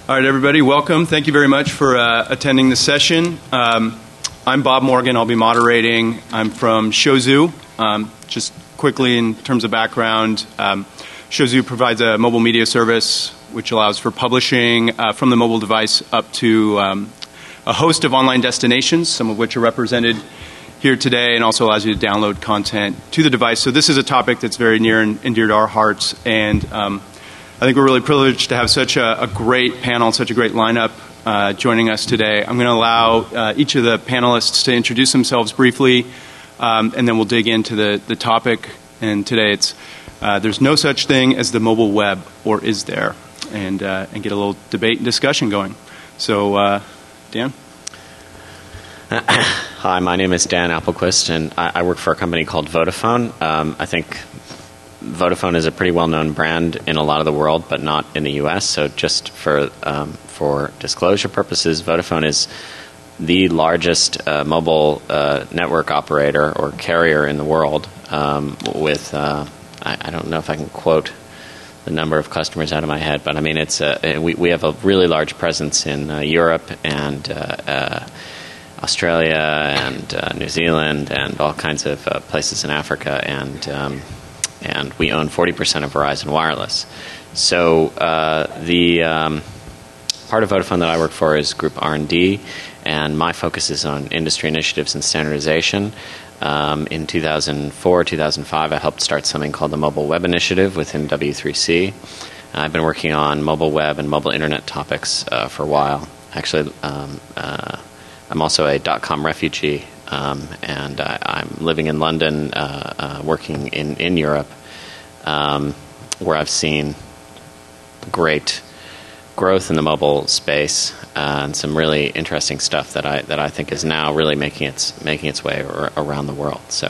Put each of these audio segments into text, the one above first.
All right, everybody, welcome. Thank you very much for attending the session. I'm Bob Morgan. I'll be moderating. I'm from Shozu. Just quickly, in terms of background, Shozu provides a mobile media service which allows for publishing from the mobile device up to a host of online destinations, some of which are represented here today, and also allows you to download content to the device. So this is a topic that's very near and dear to our hearts, and I think we're really privileged to have such a great panel, such a great lineup joining us today. I'm going to allow each of the panelists to introduce themselves briefly, and then we'll dig into the topic. And today it's there's no such thing as the mobile web, or is there? And get a little debate and discussion going. So, Dan? Hi, my name is Dan Appelquist, and I work for a company called Vodafone. I think Vodafone is a pretty well-known brand in a lot of the world, but not in the U.S. So just for disclosure purposes, Vodafone is the largest mobile network operator or carrier in the world with, I don't know if I can quote the number of customers out of my head, but I mean, it's we have a really large presence in Europe and Australia and New Zealand and all kinds of places in Africa, and we own 40% of Verizon Wireless. So the part of Vodafone that I work for is Group R&D, and my focus is on industry initiatives and standardization. In 2004, 2005, I helped start something called the Mobile Web Initiative within W3C. I've been working on mobile web and mobile internet topics for a while. Actually, I'm also a .com refugee, and I'm living in London, working in Europe, where I've seen great growth in the mobile space and some really interesting stuff that I think is now really making its way around the world. So,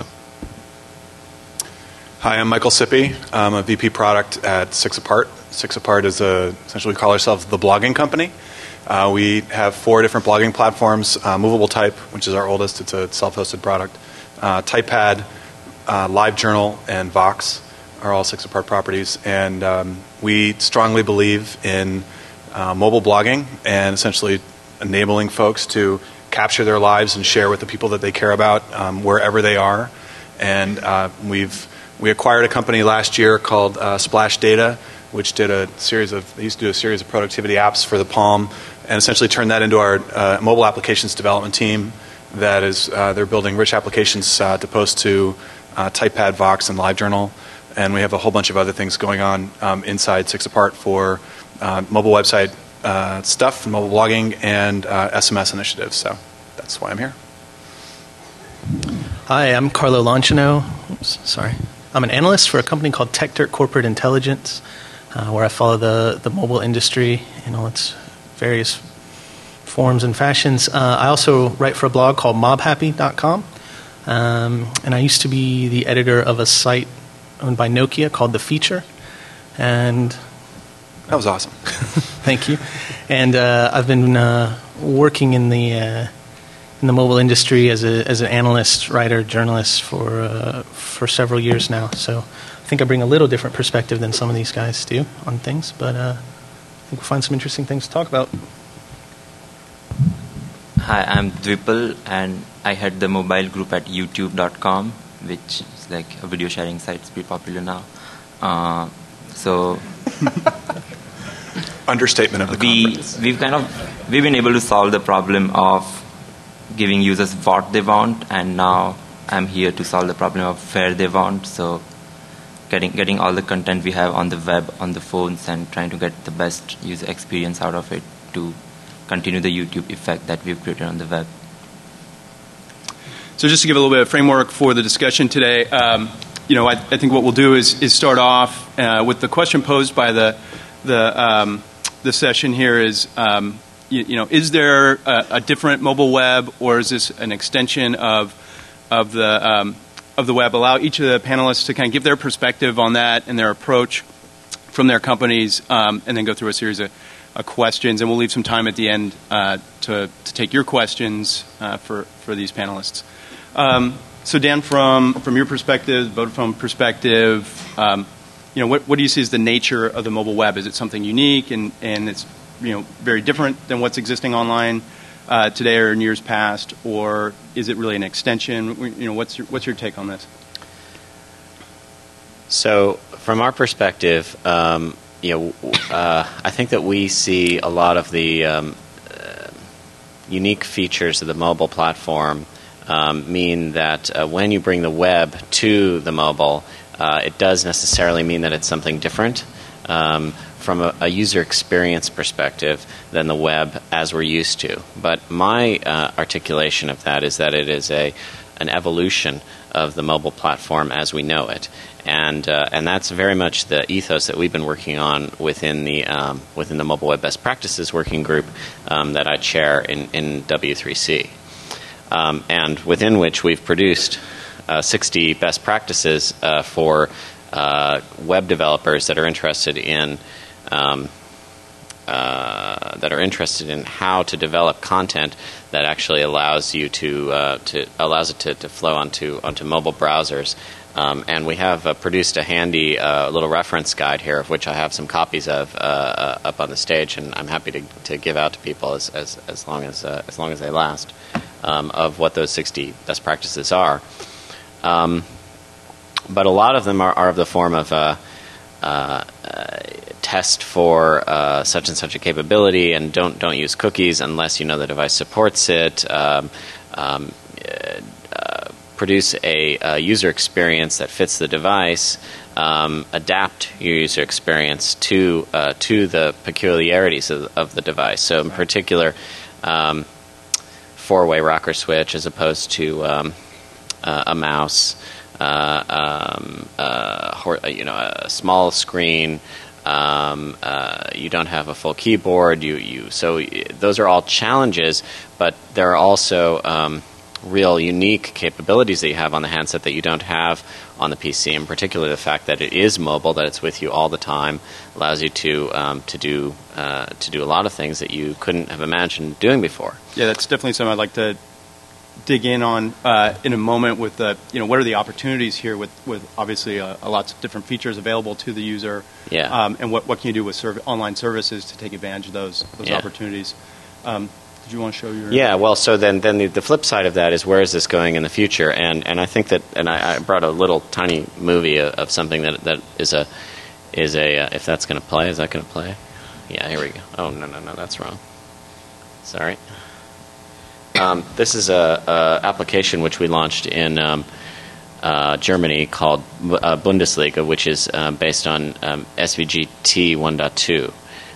hi, I'm Michael Sippy. I'm a VP product at Six Apart. Six Apart is essentially we call ourselves the blogging company. We have 4 different blogging platforms: Movable Type, which is our oldest; it's a self-hosted product. Typepad, LiveJournal, and Vox are all Six Apart properties, and we strongly believe in mobile blogging and essentially enabling folks to capture their lives and share with the people that they care about wherever they are. And we acquired a company last year called Splash Data, which they used to do a series of productivity apps for the Palm, and essentially turned that into our mobile applications development team. That is, they're building rich applications to post to Typepad, Vox, and LiveJournal. And we have a whole bunch of other things going on inside Six Apart for mobile website stuff, and mobile blogging, and SMS initiatives. So that's why I'm here. Hi, I'm Carlo Lancino. Sorry. I'm an analyst for a company called TechDirt Corporate Intelligence, where I follow the mobile industry in all its various forms and fashions. I also write for a blog called mobhappy.com, and I used to be the editor of a site owned by Nokia called The Feature, and that was awesome. Thank you. And I've been working in the mobile industry as an analyst, writer, journalist for several years now. So I think I bring a little different perspective than some of these guys do on things, but I think we'll find some interesting things to talk about. Hi, I'm Dwipal, and I head the mobile group at YouTube.com, which is like a video sharing site. It's pretty popular now. So understatement of the conference. We've been able to solve the problem of giving users what they want, and now I'm here to solve the problem of where they want. So getting all the content we have on the web, on the phones, and trying to get the best user experience out of it to continue the YouTube effect that we've created on the web. So just to give a little bit of framework for the discussion today, I think what we'll do is start off with the question posed by the session here is, is there a different mobile web, or is this an extension of the web? Allow each of the panelists to kind of give their perspective on that and their approach from their companies, and then go through a series of questions, and we'll leave some time at the end to take your questions for these panelists. So Dan, from your perspective, Vodafone perspective, what do you see as the nature of the mobile web? Is it something unique and it's very different than what's existing online today or in years past, or is it really an extension? What's your take on this? So, from our perspective, I think that we see a lot of the unique features of the mobile platform mean that when you bring the web to the mobile, it does necessarily mean that it's something different from a user experience perspective than the web as we're used to. But my articulation of that is that it is an evolution of the mobile platform as we know it. And that's very much the ethos that we've been working on within the Mobile Web Best Practices Working Group that I chair in W3C, and within which we've produced 60 best practices for web developers that are interested in how to develop content that actually allows you to flow onto mobile browsers. And we have produced a handy little reference guide here, of which I have some copies of up on the stage, and I'm happy to give out to people as long as they last, of what those 60 best practices are. But a lot of them are of the form of test for such and such a capability, and don't use cookies unless you know the device supports it. Produce a user experience that fits the device. Adapt your user experience to the peculiarities of the device. So, in particular, four-way rocker switch as opposed to a mouse. A small screen. You don't have a full keyboard. So those are all challenges, but there are also real unique capabilities that you have on the handset that you don't have on the PC. In particular, the fact that it is mobile, that it's with you all the time, allows you to do a lot of things that you couldn't have imagined doing before. Yeah, that's definitely something I'd like to dig in on in a moment with what are the opportunities here with obviously lots of different features available to the user, and what can you do with online services to take advantage of those opportunities. Did you want to show your... Yeah, well, so then the flip side of that is where is this going in the future? And I think that, and I brought a little tiny movie of something that is a if that's going to play, is that going to play? Yeah, here we go. Oh, no, that's wrong. Sorry. This is a application which we launched in Germany called Bundesliga, which is based on SVG T1.2.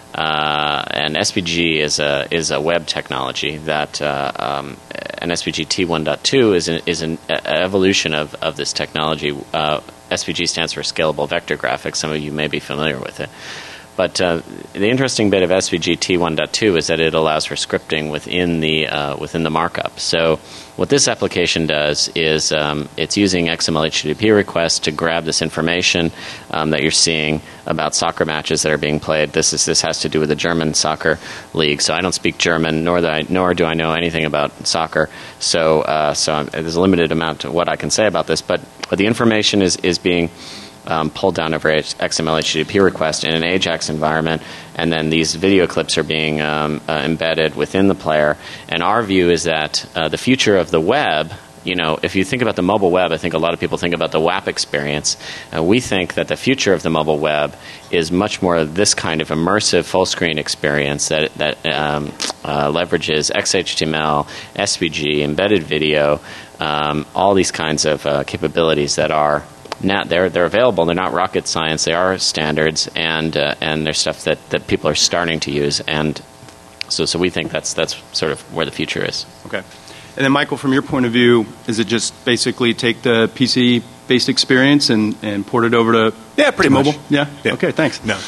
And SVG is a web technology that and SVG T1.2 is an evolution of this technology. SVG stands for Scalable Vector Graphics. Some of you may be familiar with it. But the interesting bit of SVG T1.2 is that it allows for scripting within the markup. So what this application does is it's using XML HTTP requests to grab this information that you're seeing about soccer matches that are being played. This has to do with the German soccer league. So I don't speak German, nor do I know anything about soccer. So there's a limited amount to what I can say about this. But the information is being pulled down over XML HTTP request in an AJAX environment, and then these video clips are being embedded within the player. And our view is that the future of the web, if you think about the mobile web, I think a lot of people think about the WAP experience. We think that the future of the mobile web is much more this kind of immersive full-screen experience that leverages XHTML, SVG, embedded video, all these kinds of capabilities that are now they're available. They're not rocket science. They are standards, and they're stuff that people are starting to use. And so we think that's sort of where the future is. Okay. And then, Michael, from your point of view, is it just basically take the PC-based experience and port it over to pretty much. mobile? Yeah? Okay, thanks. No.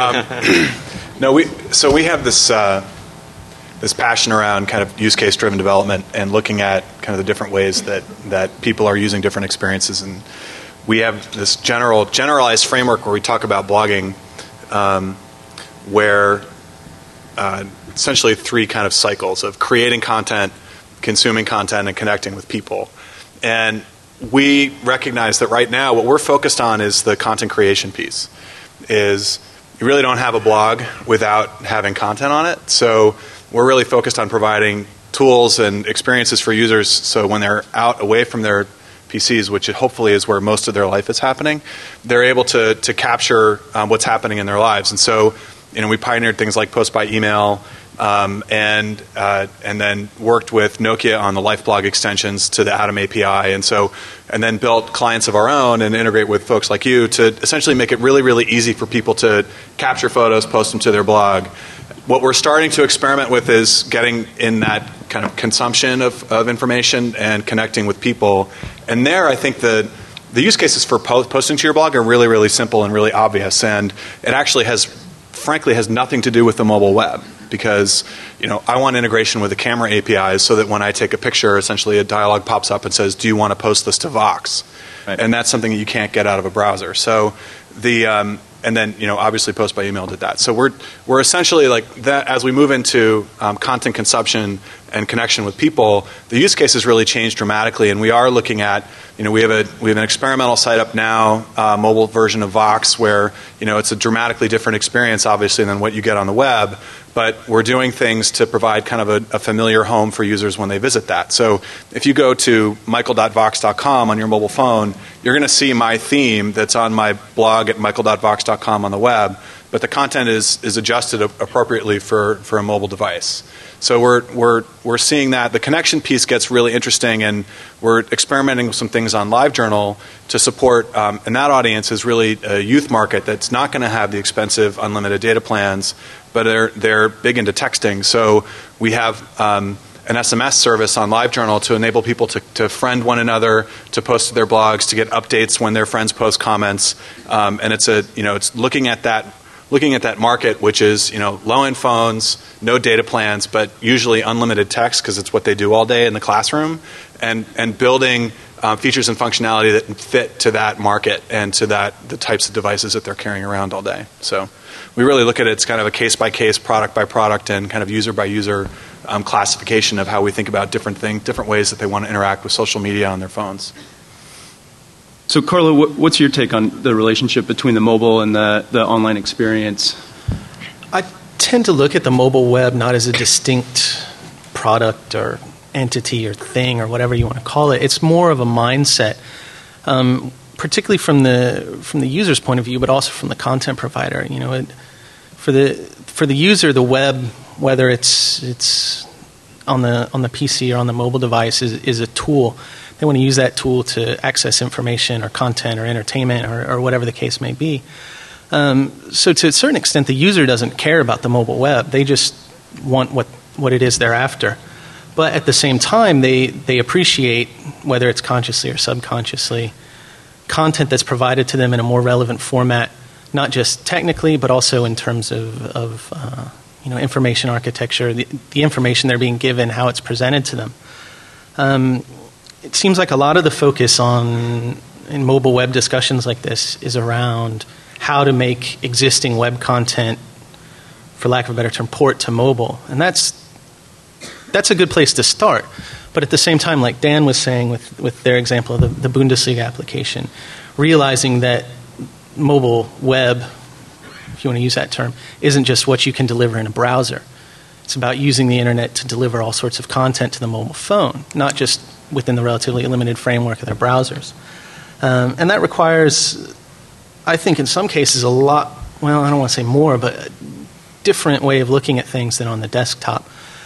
We have this passion around kind of use case driven development and looking at kind of the different ways that people are using different experiences. And we have this generalized framework where we talk about blogging, where essentially three kind of cycles of creating content, consuming content, and connecting with people. And we recognize that right now what we're focused on is the content creation piece, is you really don't have a blog without having content on it. So we're really focused on providing tools and experiences for users so when they're out away from their PCs, which hopefully is where most of their life is happening, they're able to capture what's happening in their lives. And so, we pioneered things like post by email, and then worked with Nokia on the LifeBlog extensions to the Atom API, and then built clients of our own and integrate with folks like you to essentially make it really, really easy for people to capture photos, post them to their blog. What we're starting to experiment with is getting in that kind of consumption of information and connecting with people. And there, I think the use cases for posting to your blog are really, really simple and really obvious. And it actually frankly has nothing to do with the mobile web, because I want integration with the camera APIs so that when I take a picture, essentially a dialog pops up and says, "Do you want to post this to Vox?" Right. And that's something that you can't get out of a browser. So and then obviously post by email did that. So we're essentially like that. As we move into content consumption and connection with people, the use cases really change dramatically, and we are looking at we have an experimental site up now, mobile version of Vox, where it's a dramatically different experience obviously than what you get on the web. But we're doing things to provide kind of a familiar home for users when they visit that. So if you go to michael.vox.com on your mobile phone, you're going to see my theme that's on my blog at michael.vox.com on the web, but the content is adjusted appropriately for a mobile device. So we're seeing that. The connection piece gets really interesting, and we're experimenting with some things on LiveJournal to support, and that audience is really a youth market that's not going to have the expensive unlimited data plans, but they're big into texting. So we have an SMS service on LiveJournal to enable people to friend one another, to post to their blogs, to get updates when their friends post comments, and it's looking at that market, which is low-end phones, no data plans, but usually unlimited text because it's what they do all day in the classroom, and building features and functionality that fit to that market and to the types of devices that they're carrying around all day. So we really look at it as kind of a case-by-case, product-by-product, and kind of user-by-user classification of how we think about different ways that they want to interact with social media on their phones. So, Carlo, what's your take on the relationship between the mobile and the online experience? I tend to look at the mobile web not as a distinct product or entity or thing or whatever you want to call it. It's more of a mindset, particularly from the user's point of view, but also from the content provider. For the user, the web, whether it's on the PC or on the mobile device, is a tool. They want to use that tool to access information or content or entertainment or whatever the case may be. So to a certain extent, the user doesn't care about the mobile web. They just want what it is they're after. But at the same time, they appreciate, whether it's consciously or subconsciously, content that's provided to them in a more relevant format, not just technically, but also in terms of information architecture, the information they're being given, how it's presented to them. It seems like a lot of the focus in mobile web discussions like this is around how to make existing web content, for lack of a better term, port to mobile. And that's a good place to start. But at the same time, like Dan was saying with their example of the Bundesliga application, realizing that mobile web, if you want to use that term, isn't just what you can deliver in a browser. It's about using the internet to deliver all sorts of content to the mobile phone, not just within the relatively limited framework of their browsers. And that requires, I think in some cases, a lot, well, I don't want to say more, but a different way of looking at things than on the desktop.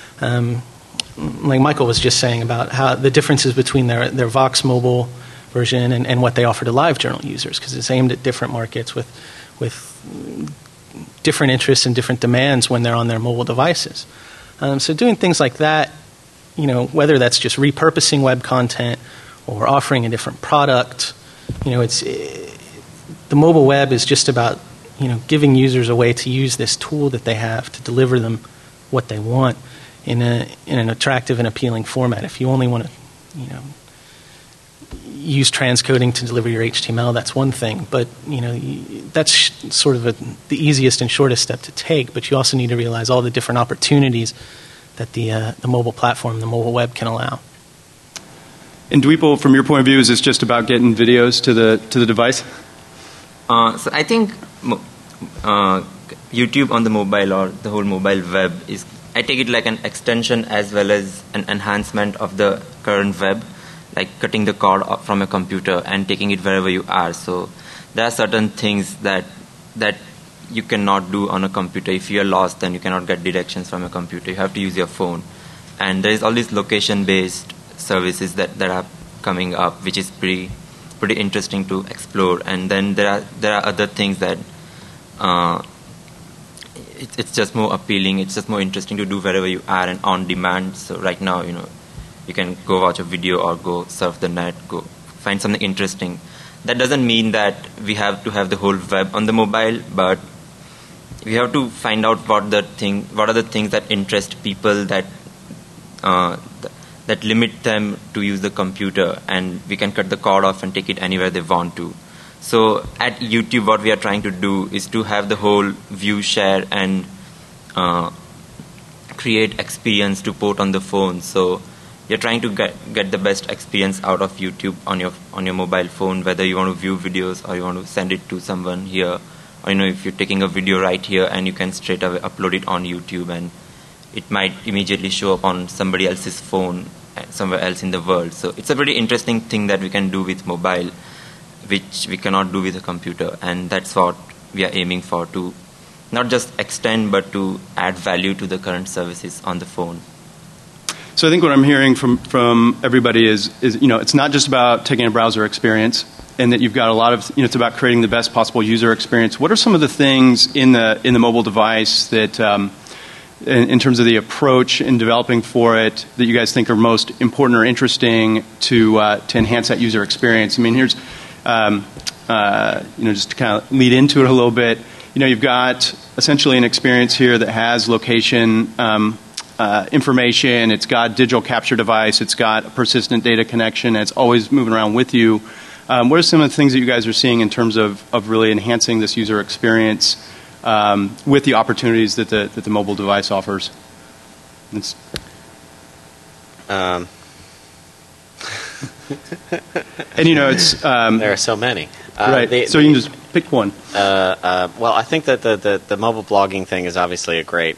Like Michael was just saying about how the differences between their Vox mobile version and what they offer to LiveJournal users, because it's aimed at different markets with different interests and different demands when they're on their mobile devices. So doing things like that, whether that's just repurposing web content or offering a different product, the mobile web is just about giving users a way to use this tool that they have to deliver them what they want in an attractive and appealing format. If you only want to use transcoding to deliver your HTML, that's one thing, but that's sort of the easiest and shortest step to take. But you also need to realize all the different opportunities that the mobile platform, the mobile web, can allow. And Dweeple, from your point of view, is this just about getting videos to the device? So I think YouTube on the mobile or the whole mobile web is, I take it like an extension as well as an enhancement of the current web, like cutting the cord from a computer and taking it wherever you are. So there are certain things that you cannot do on a computer. If you are lost, then you cannot get directions from a computer. You have to use your phone. And there is all these location-based services that are coming up, which is pretty interesting to explore. And then there are other things that it's just more appealing. It's just more interesting to do wherever you are and on demand. So right now, you can go watch a video or go surf the net, go find something interesting. That doesn't mean that we have to have the whole web on the mobile, but we have to find out what are the things that interest people that limit them to use the computer, and we can cut the cord off and take it anywhere they want to. So at YouTube, what we are trying to do is to have the whole view, share, and create experience to port on the phone. So you're trying to get the best experience out of YouTube on your mobile phone, whether you want to view videos or you want to send it to someone here, or if you're taking a video right here and you can straight away upload it on YouTube, and it might immediately show up on somebody else's phone somewhere else in the world. So it's a pretty interesting thing that we can do with mobile, which we cannot do with a computer, and that's what we are aiming for, to not just extend but to add value to the current services on the phone. So I think what I'm hearing from everybody is it's not just about taking a browser experience, and that you've got a lot of it's about creating the best possible user experience. What are some of the things in the mobile device that in terms of the approach in developing for it that you guys think are most important or interesting to enhance that user experience? I mean, here's just to kind of lead into it a little bit. You've got essentially an experience here that has location information. It's got digital capture device. It's got a persistent data connection. And it's always moving around with you. What are some of the things that you guys are seeing in terms of really enhancing this user experience with the opportunities that the mobile device offers? And it's there are so many. Right. So you can just pick one. Well, I think that the mobile blogging thing is obviously a great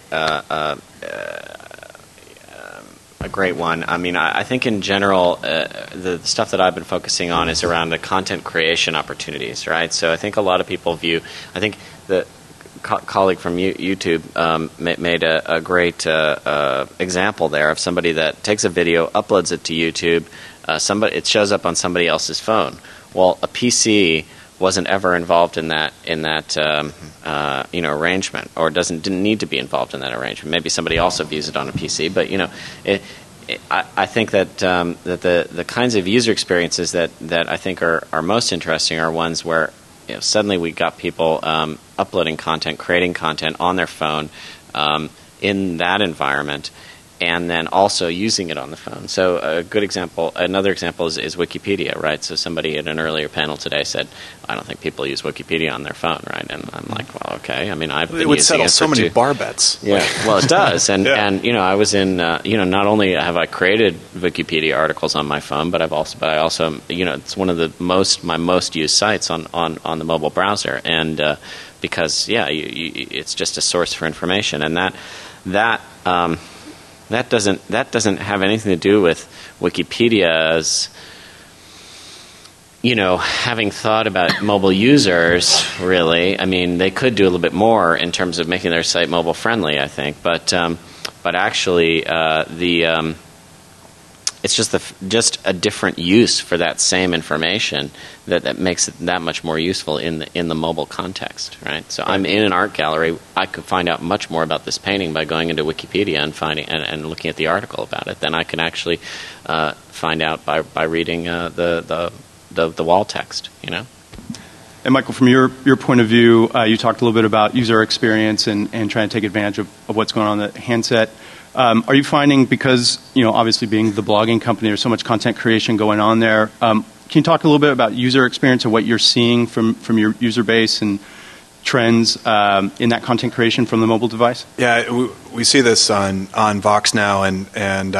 one. I mean, I think in general, the stuff that I've been focusing on is around the content creation opportunities, right? So I think a lot of people I think the colleague from YouTube made a great example there of somebody that takes a video, uploads it to YouTube, it shows up on somebody else's phone. Well, a PC wasn't ever involved in that arrangement, or didn't need to be involved in that arrangement. Maybe somebody also views it on a PC, but I think that the kinds of user experiences that I think are most interesting are ones where suddenly we got people uploading content, creating content on their phone in that environment, and then also using it on the phone. So another example is Wikipedia, right? So somebody at an earlier panel today said, I don't think people use Wikipedia on their phone, right? And I'm like, well, okay. I mean, I've been using it so many bar bets. Yeah, well, it does. And, yeah. and I was in, not only have I created Wikipedia articles on my phone, but I also, it's one of my most used sites on the mobile browser. And because, it's just a source for information. And that doesn't have anything to do with Wikipedia's, having thought about mobile users, really. I mean, they could do a little bit more in terms of making their site mobile friendly, I think. But actually, it's just a different use for that same information that makes it that much more useful in the mobile context, right? So I'm in an art gallery. I could find out much more about this painting by going into Wikipedia and finding and looking at the article about it than I can actually find out by reading the wall text, And Michael, from your point of view, you talked a little bit about user experience and trying to take advantage of what's going on in the handset. Are you finding, because obviously being the blogging company, there's so much content creation going on there? Can you talk a little bit about user experience and what you're seeing from your user base and trends in that content creation from the mobile device? Yeah, we see this on Vox now, and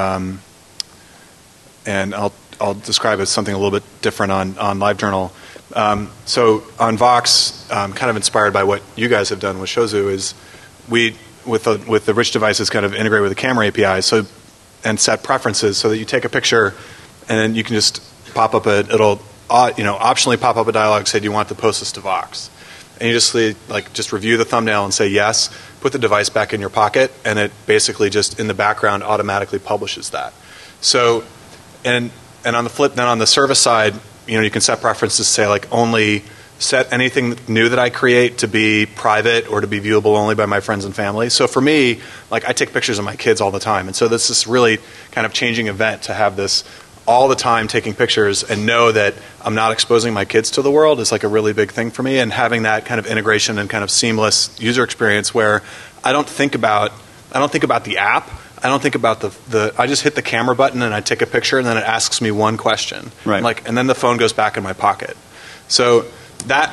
I'll describe it as something a little bit different on LiveJournal. So on Vox, kind of inspired by what you guys have done with Shozu, is we, with the rich devices, kind of integrate with the camera API, and set preferences so that you take a picture and then you can just pop up it'll optionally pop up a dialog, say, do you want to post this to Vox? And you just review the thumbnail and say yes, put the device back in your pocket, and it basically just in the background automatically publishes that. So, and on the service side, you can set preferences to say, like, only set anything new that I create to be private or to be viewable only by my friends and family. So for me, like, I take pictures of my kids all the time, and so this is really kind of changing event to have this all the time taking pictures and know that I'm not exposing my kids to the world is like a really big thing for me, and having that kind of integration and kind of seamless user experience where I don't think about the app. I don't think about I just hit the camera button and I take a picture and then it asks me one question. Right. And then the phone goes back in my pocket. So that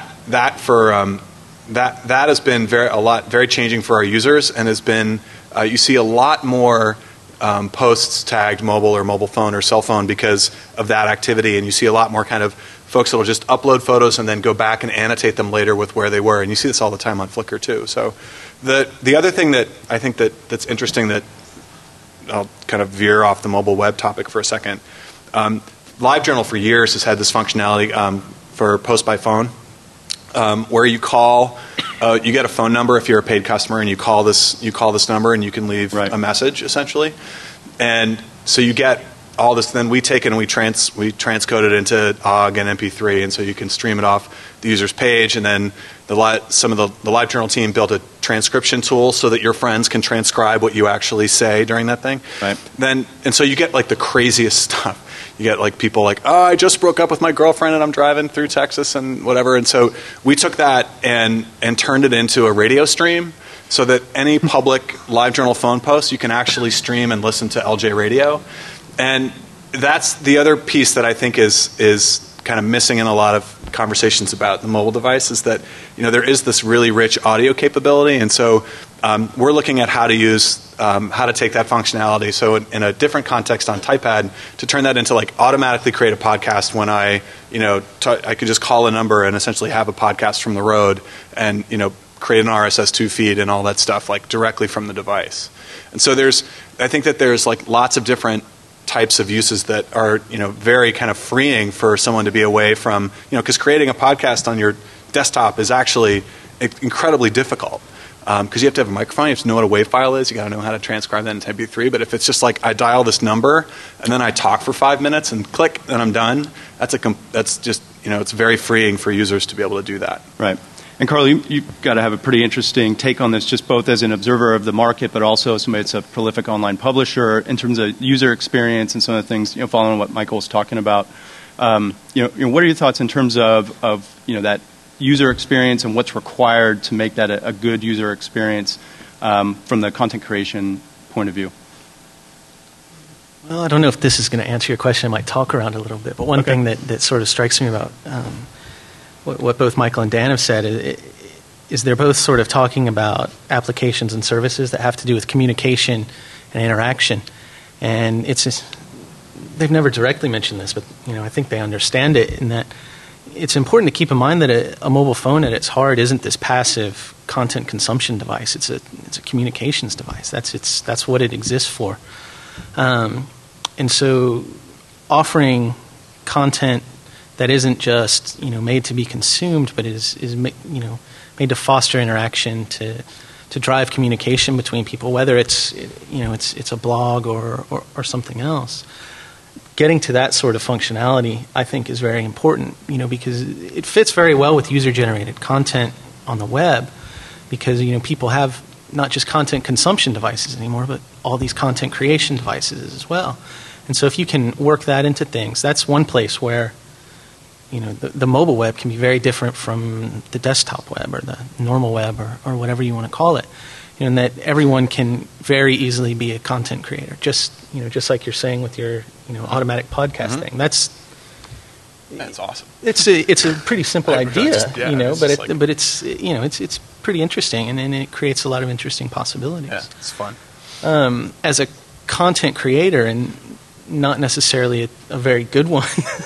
has been very changing for our users, and has been you see a lot more posts tagged mobile or mobile phone or cell phone because of that activity, and you see a lot more kind of folks that will just upload photos and then go back and annotate them later with where they were, and you see this all the time on Flickr too. So the other thing that I think that's interesting, that I'll kind of veer off the mobile web topic for a second. LiveJournal for years has had this functionality for post by phone, where you call, you get a phone number if you're a paid customer, and you call this number and you can leave a message essentially, and so you get all this. Then we take it and we transcode it into OGG and MP3, and so you can stream it off the user's page, and then some of the LiveJournal team built a transcription tool so that your friends can transcribe what you actually say during that thing. Right. And so you get like the craziest stuff. You get like people like, oh, I just broke up with my girlfriend and I'm driving through Texas and whatever. And so we took that and turned it into a radio stream, so that any public LiveJournal phone post you can actually stream and listen to LJ Radio. And that's the other piece that I think is kind of missing in a lot of conversations about the mobile device, is that there is this really rich audio capability, and so we're looking at how to take that functionality. So in a different context on TypePad, to turn that into like automatically create a podcast when I could just call a number and essentially have a podcast from the road, and create an RSS2 feed and all that stuff like directly from the device. And so I think that there's like lots of different types of uses that are very kind of freeing for someone to be away from, because creating a podcast on your desktop is actually incredibly difficult, because you have to have a microphone, you have to know what a WAV file is, you got to know how to transcribe that into MP3. But if it's just like I dial this number and then I talk for 5 minutes and click and I'm done, that's just it's very freeing for users to be able to do that. Right. And Carl, you've got to have a pretty interesting take on this, just both as an observer of the market, but also somebody that's a prolific online publisher in terms of user experience and some of the things, following what Michael was talking about. What are your thoughts in terms of that user experience and what's required to make that a good user experience from the content creation point of view? Well, I don't know if this is going to answer your question. I might talk around a little bit, but one thing that sort of strikes me about what both Michael and Dan have said is they're both sort of talking about applications and services that have to do with communication and interaction. And they've never directly mentioned this, but I think they understand it, in that it's important to keep in mind that a mobile phone at its heart isn't this passive content consumption device. It's a communications device. That's what it exists for. And so offering content that isn't just made to be consumed, but is made to foster interaction, to drive communication between people, whether it's a blog or something else. Getting to that sort of functionality, I think, is very important. Because it fits very well with user-generated content on the web, because people have not just content consumption devices anymore, but all these content creation devices as well. And so if you can work that into things, that's one place where the mobile web can be very different from the desktop web or the normal web or whatever you want to call it. And that everyone can very easily be a content creator, just like you're saying with your automatic podcast thing. That's awesome. It's a pretty simple idea, but it's pretty interesting, and it creates a lot of interesting possibilities. Yeah, it's fun. As a content creator, and not necessarily a very good one.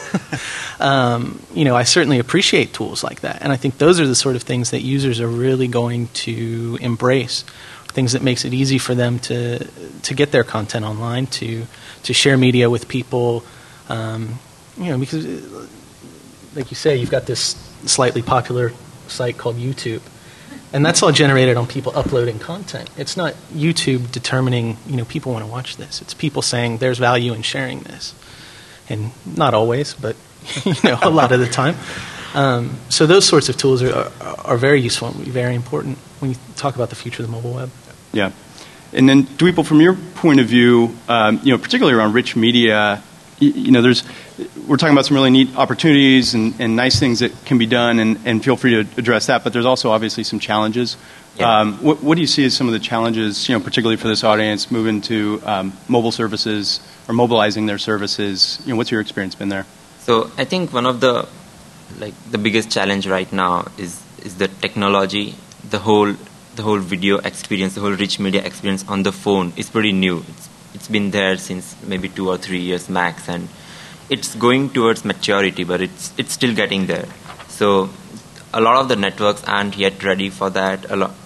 I certainly appreciate tools like that, and I think those are the sort of things that users are really going to embrace. Things that makes it easy for them to get their content online, to share media with people. Because, like you say, you've got this slightly popular site called YouTube, and that's all generated on people uploading content. It's not YouTube determining, people want to watch this. It's people saying there's value in sharing this, and not always, but a lot of the time. So those sorts of tools are very useful and very important when you talk about the future of the mobile web. Yeah. And then, Dweeple, from your point of view, particularly around rich media, we're talking about some really neat opportunities and nice things that can be done, and feel free to address that, but there's also obviously some challenges. Yeah. What do you see as some of the challenges, particularly for this audience, moving to mobile services or mobilizing their services? What's your experience been there? So I think one of the biggest challenge right now is the technology. The whole video experience, the whole rich media experience on the phone is pretty new. It's been there since maybe 2 or 3 years max, and it's going towards maturity, but it's still getting there. So a lot of the networks aren't yet ready for that.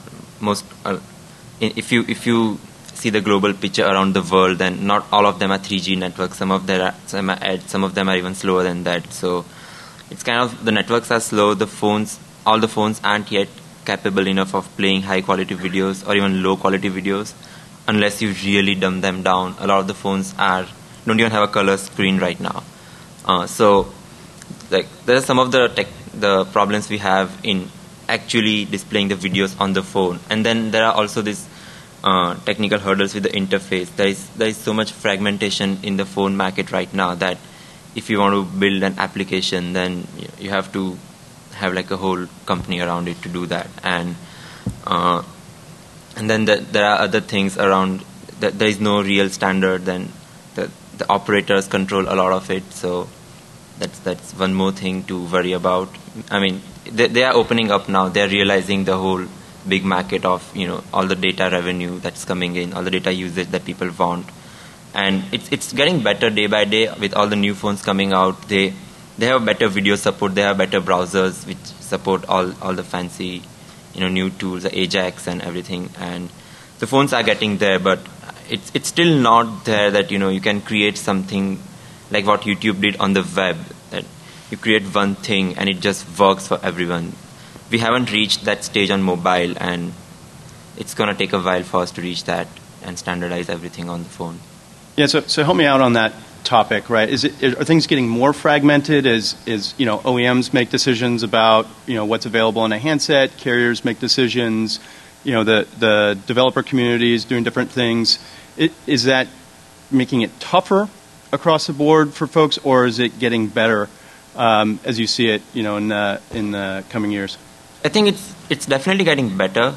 If you see the global picture around the world, then not all of them are 3G networks. Some of them are even slower than that. So it's kind of, the networks are slow. All the phones aren't yet capable enough of playing high quality videos or even low quality videos, unless you really dumb them down. A lot of the phones don't even have a color screen right now. So there are some of the problems we have in actually displaying the videos on the phone. And then there are also these technical hurdles with the interface. There is so much fragmentation in the phone market right now that if you want to build an application, then you have to have like a whole company around it to do that. And then there are other things around that. There is no real standard. Then the operators control a lot of it. So that's one more thing to worry about. I mean, they are opening up now. They're realizing the whole big market of all the data revenue that's coming in, all the data usage that people want, and it's getting better day by day with all the new phones coming out. They have better video support. They have better browsers which support all the fancy new tools, the Ajax and everything. And the phones are getting there, but it's still not there that you can create something like what YouTube did on the web, that you create one thing and it just works for everyone. We haven't reached that stage on mobile, and it's going to take a while for us to reach that and standardize everything on the phone. Yeah, so help me out on that topic, right? Are things getting more fragmented as OEMs make decisions about what's available on a handset, carriers make decisions, the developer community is doing different things. Is that making it tougher across the board for folks, or is it getting better as you see it in the coming years? I think it's definitely getting better.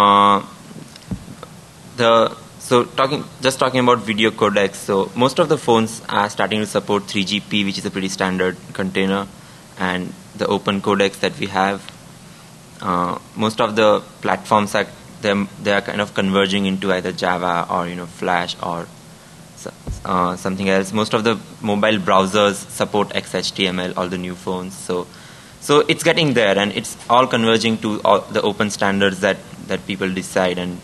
Talking about video codecs, so most of the phones are starting to support 3GP, which is a pretty standard container, and the open codecs that we have. Most of the platforms they are kind of converging into either Java or Flash or something else. Most of the mobile browsers support XHTML, all the new phones. So it's getting there, and it's all converging to all the open standards that people decide, and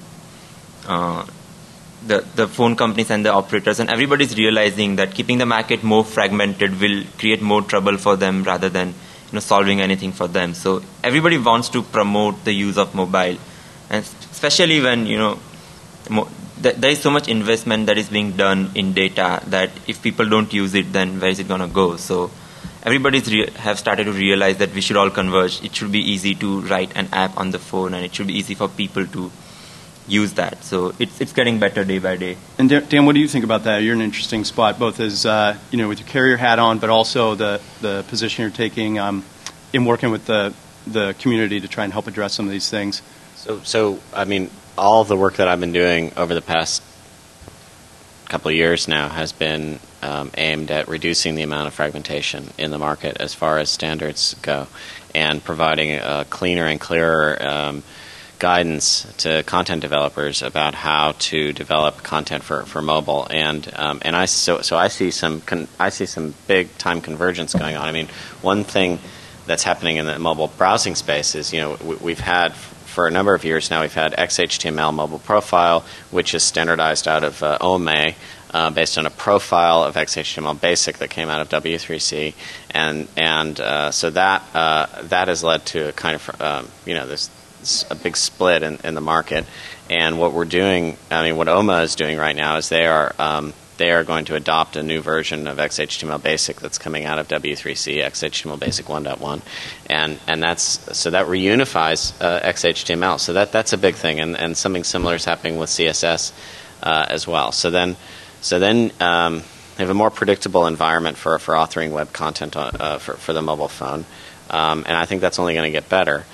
the phone companies and the operators and everybody's realizing that keeping the market more fragmented will create more trouble for them rather than solving anything for them. So everybody wants to promote the use of mobile, and especially when there is so much investment that is being done in data that if people don't use it, then where is it going to go? So everybody's have started to realize that we should all converge. It should be easy to write an app on the phone, and it should be easy for people to use that. So it's getting better day by day. And Dan, what do you think about that? You're in an interesting spot, both as with your carrier hat on, but also the position you're taking in working with the community to try and help address some of these things. So I mean, all of the work that I've been doing over the past couple of years now has been aimed at reducing the amount of fragmentation in the market as far as standards go, and providing a cleaner and clearer guidance to content developers about how to develop content for mobile, and I see some big time convergence going on. I mean, one thing that's happening in the mobile browsing space is, we've had for a number of years now, we've had XHTML mobile profile, which is standardized out of OMA. Based on a profile of XHTML Basic that came out of W3C, and so that has led to a kind of this a big split in the market. And what we're doing, what OMA is doing right now is they are going to adopt a new version of XHTML Basic that's coming out of W3C, XHTML Basic 1.1, and that reunifies XHTML. So that's a big thing, and something similar is happening with CSS as well. So then they have a more predictable environment for authoring web content for the mobile phone, and I think that's only going to get better.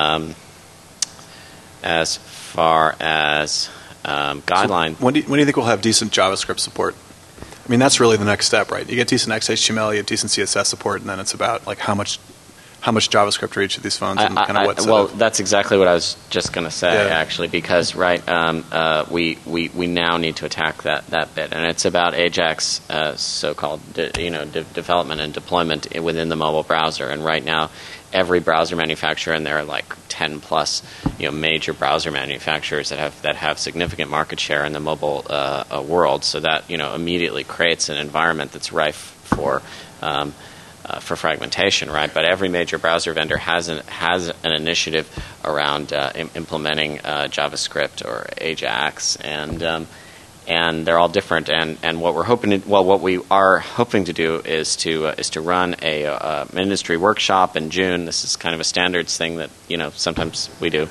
As far as guideline, so when do you think we'll have decent JavaScript support? I mean, that's really the next step, right? You get decent XHTML, you have decent CSS support, and then it's about like how much JavaScript are each of these phones, and kind of what set of... that's exactly what I was just going to say, actually, because we now need to attack that bit, and it's about AJAX, so-called development and deployment within the mobile browser. And right now, every browser manufacturer, and there are like 10 plus major browser manufacturers that have significant market share in the mobile world. So that immediately creates an environment that's rife for fragmentation, right? But every major browser vendor has an initiative around implementing JavaScript or AJAX, and they're all different. And what we are hoping to do is to run an industry workshop in June. This is kind of a standards thing that sometimes we do,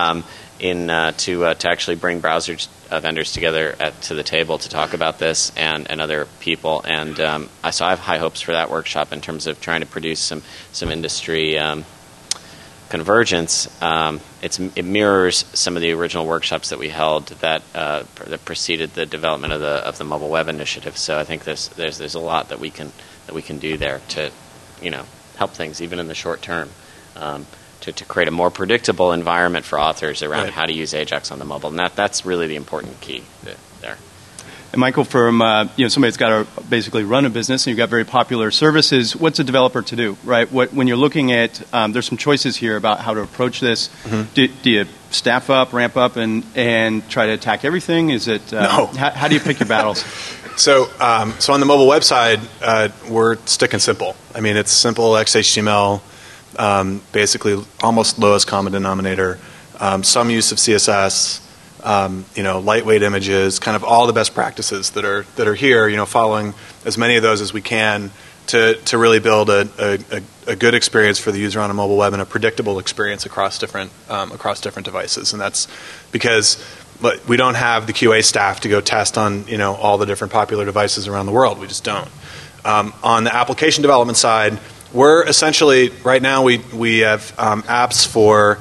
to actually bring browser vendors together to the table to talk about this and other people. And so I have high hopes for that workshop in terms of trying to produce some industry convergence. It mirrors some of the original workshops that we held that preceded the development of the mobile web initiative. So I think there's a lot that we can do there to help things even in the short term. To create a more predictable environment for authors around how to use AJAX on the mobile, and that's really the important key there. And Michael, from somebody that's got to basically run a business, and you've got very popular services, what's a developer to do, right? When you're looking at, there's some choices here about how to approach this. Mm-hmm. Do you staff up, ramp up, and try to attack everything? Is it no? How do you pick your battles? So on the mobile website, we're sticking simple. I mean, it's simple XHTML. Basically, almost lowest common denominator. Some use of CSS, lightweight images, kind of all the best practices that are here. Following as many of those as we can to really build a good experience for the user on a mobile web and a predictable experience across different devices. And that's because we don't have the QA staff to go test on all the different popular devices around the world. We just don't. On the application development side, we're essentially, right now, we have apps for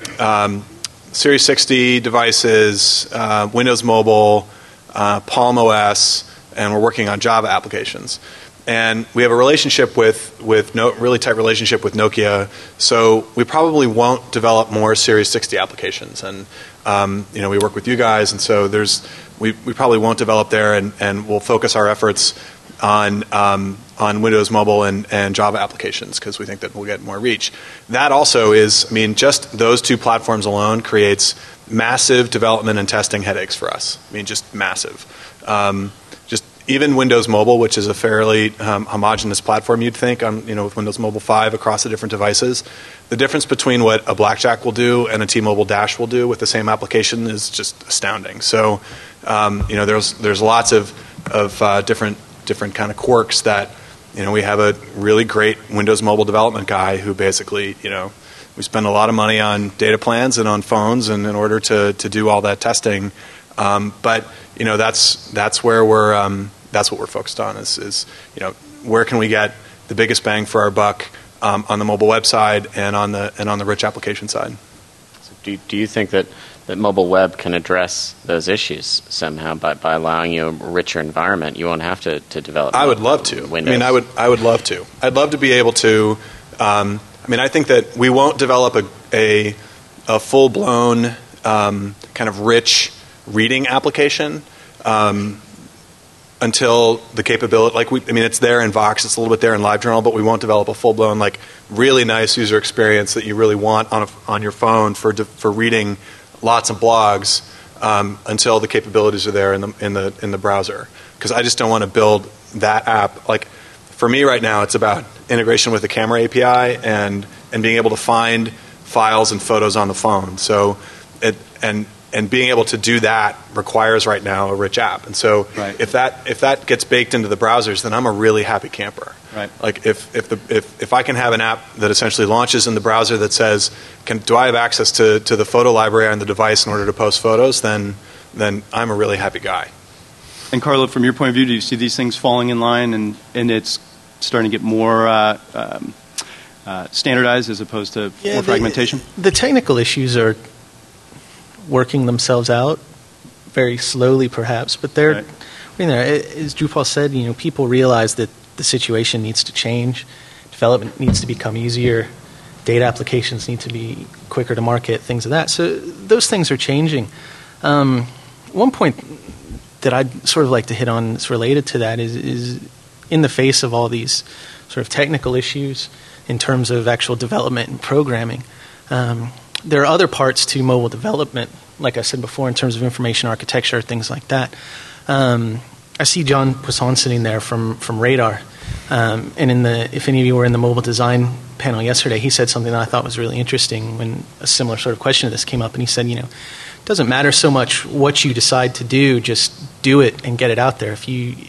Series 60 devices, Windows Mobile, Palm OS, and we're working on Java applications. And we have a relationship really tight relationship with Nokia, so we probably won't develop more Series 60 applications. And we work with you guys, and so we probably won't develop there, and we'll focus our efforts on Windows Mobile and Java applications because we think that we'll get more reach. That also is, just those two platforms alone creates massive development and testing headaches for us. Just massive. Just even Windows Mobile, which is a fairly homogeneous platform, you'd think, with Windows Mobile 5 across the different devices, the difference between what a Blackjack will do and a T-Mobile Dash will do with the same application is just astounding. So, there's lots of different kind of quirks that we have a really great Windows Mobile development guy who basically we spend a lot of money on data plans and on phones and in order to do all that testing, but that's where that's what we're focused on is where can we get the biggest bang for our buck on the mobile web side and on the rich application side. So do you think that mobile web can address those issues somehow by allowing you a richer environment? You won't have to develop. I would love to. Windows. I would love to. I'd love to be able to. I think that we won't develop a full blown kind of rich reading application until the capability, it's there in Vox, it's a little bit there in LiveJournal, but we won't develop a full-blown, really nice user experience that you really want on your phone for reading lots of blogs until the capabilities are there in the browser. Because I just don't want to build that app. For me right now, it's about integration with the camera API and being able to find files and photos on the phone. So and being able to do that requires right now a rich app. And so if that gets baked into the browsers, then I'm a really happy camper. Right. If I can have an app that essentially launches in the browser that says, do I have access to the photo library on the device in order to post photos, then I'm a really happy guy. And Carlo, from your point of view, do you see these things falling in line and it's starting to get more standardized as opposed to more fragmentation? The technical issues are working themselves out very slowly, perhaps, but they're, as Drupal said, people realize that the situation needs to change, development needs to become easier, data applications need to be quicker to market, things of that. So those things are changing. One point that I'd sort of like to hit on that's related to that is in the face of all these sort of technical issues in terms of actual development and programming, there are other parts to mobile development, like I said before, in terms of information architecture, things like that. I see John Poisson sitting there from Radar, and if any of you were in the mobile design panel yesterday, he said something that I thought was really interesting when a similar sort of question to this came up, and he said, it doesn't matter so much what you decide to do, just do it and get it out there. If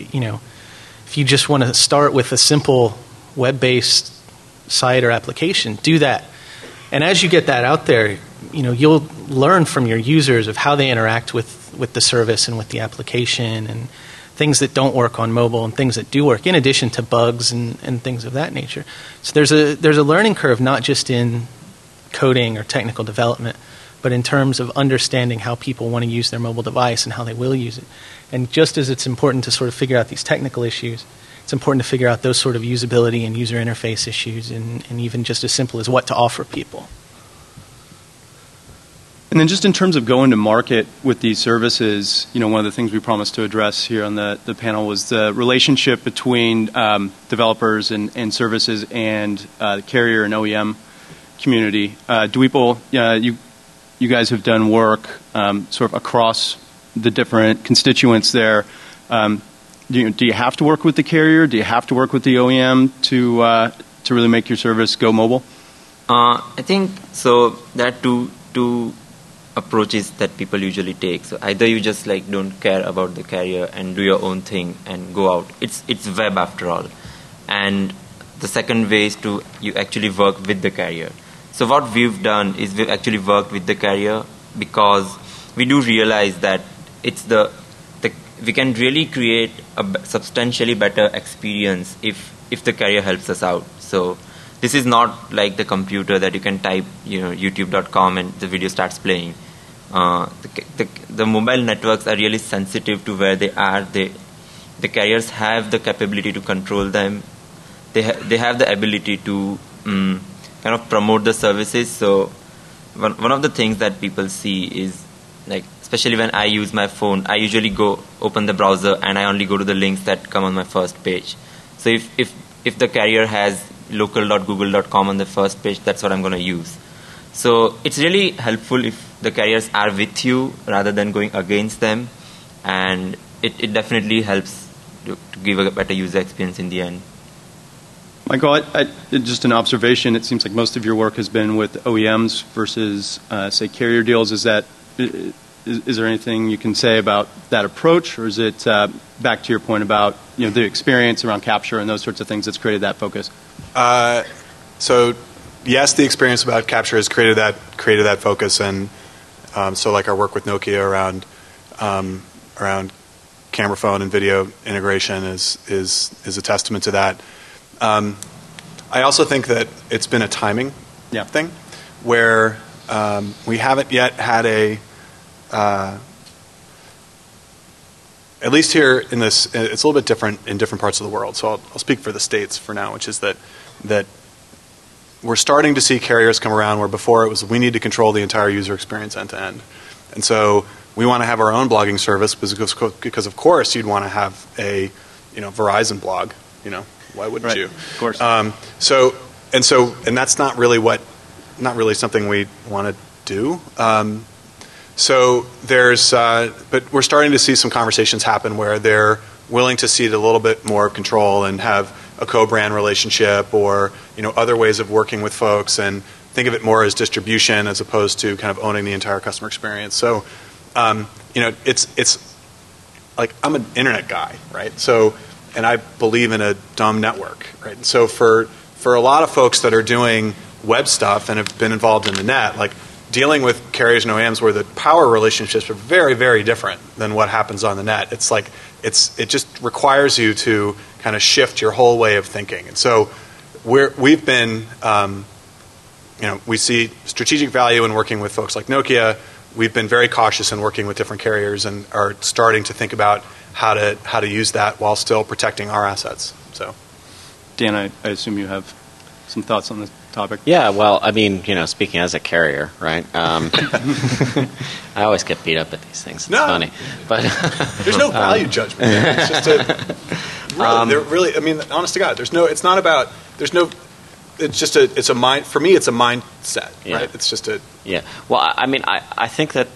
you just want to start with a simple web-based site or application, do that. And as you get that out there, you'll learn from your users of how they interact with the service and with the application and things that don't work on mobile and things that do work, in addition to bugs and things of that nature. So there's a learning curve, not just in coding or technical development, but in terms of understanding how people want to use their mobile device and how they will use it. And just as it's important to sort of figure out these technical issues, it's important to figure out those sort of usability and user interface issues, and even just as simple as what to offer people. And then just in terms of going to market with these services, one of the things we promised to address here on the panel was the relationship between developers and services and the carrier and OEM community. Dweeple, you guys have done work sort of across the different constituents there. Do you have to work with the carrier? Do you have to work with the OEM to really make your service go mobile? I think so. There are two approaches that people usually take. So either you just don't care about the carrier and do your own thing and go out. It's web after all. And the second way is you actually work with the carrier. So what we've done is we've actually worked with the carrier because we do realize that we can really create a substantially better experience if the carrier helps us out. So this is not like the computer that you can type youtube.com and the video starts playing. The mobile networks are really sensitive to where they are. The carriers have the capability to control them. They have the ability to kind of promote the services. So one of the things that people see is, especially when I use my phone, I usually go open the browser and I only go to the links that come on my first page. So if the carrier has local.google.com on the first page, that's what I'm going to use. So it's really helpful if the carriers are with you rather than going against them, and it definitely helps to give a better user experience in the end. Michael, just an observation, it seems like most of your work has been with OEMs versus, say, carrier deals. Is there anything you can say about that approach, or is it back to your point about the experience around capture and those sorts of things that's created that focus? So yes, the experience about capture has created that focus, and so our work with Nokia around camera phone and video integration is a testament to that. I also think that it's been a timing thing where we haven't yet had at least here in this, it's a little bit different in different parts of the world. So I'll speak for the States for now, which is that we're starting to see carriers come around where before it was we need to control the entire user experience end to end. And so we want to have our own blogging service because of course you'd want to have a Verizon blog. Why wouldn't Right. you? Of course. And that's not really something we want to do. But we're starting to see some conversations happen where they're willing to cede a little bit more control and have a co-brand relationship or other ways of working with folks and think of it more as distribution as opposed to kind of owning the entire customer experience. So, it's like I'm an internet guy, right? So, and I believe in a dumb network, right? And so for a lot of folks that are doing web stuff and have been involved in the net, like dealing with carriers and OEMs where the power relationships are very, very different than what happens on the net. It's like it just requires you to kind of shift your whole way of thinking. And so we've been, we see strategic value in working with folks like Nokia. We've been very cautious in working with different carriers and are starting to think about how to use that while still protecting our assets. So, Dan, I assume you have some thoughts on this topic. Yeah, well, I mean, speaking as a carrier, right? I always get beat up at these things. It's funny, but there's no value judgment there. It's just really. I mean, honest to God, there's no. It's not about. There's no. It's just it's a mind. For me, it's a mindset, right? It's just a. Yeah. Well, I mean, I think that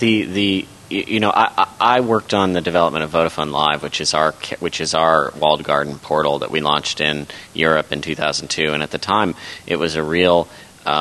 I worked on the development of Vodafone Live, which is our walled garden portal that we launched in Europe in 2002, and at the time it was a real